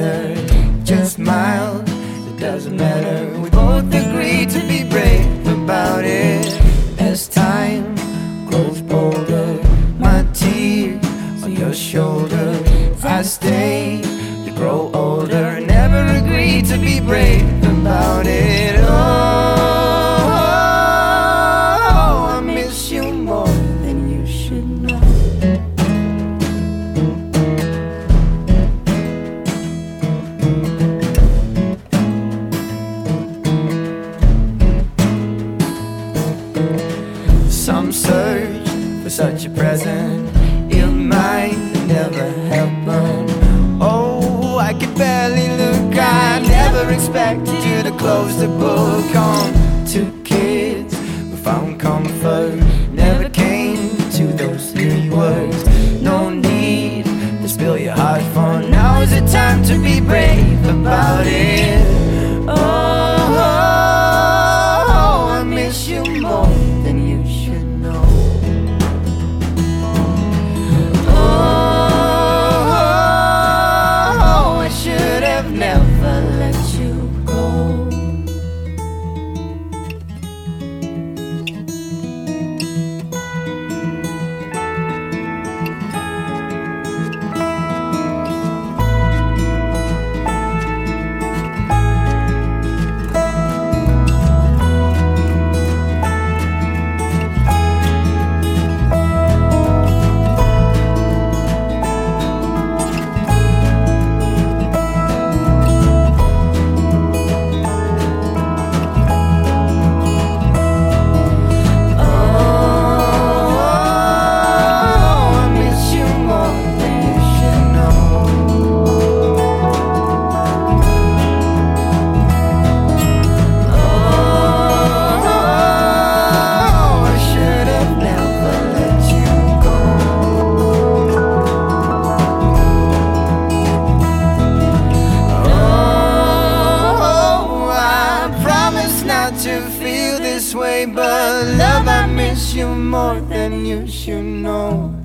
matter, just mild, it doesn't matter. We both agree to be brave about it. As time grows bolder, my tears on your shoulder, I stay to grow older. Never agree to be brave about it. Oh, I miss you more than you should know. Some search for such a present, it might never happen. Oh, I could barely look, I never expected you to close the book on two kids who found comfort, never came to those 3 words. No need to spill your heart for now is the time to be brave about it. Oh, I miss you more than you should know. Oh, I should have never let you go. To feel this way, but love, I miss you more than you should know.